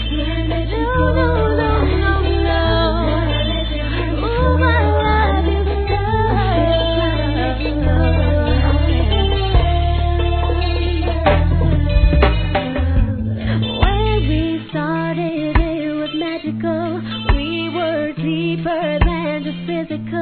Can't let you go. Oh, my love is love. When we started, it was magical. We were deeper than just physical.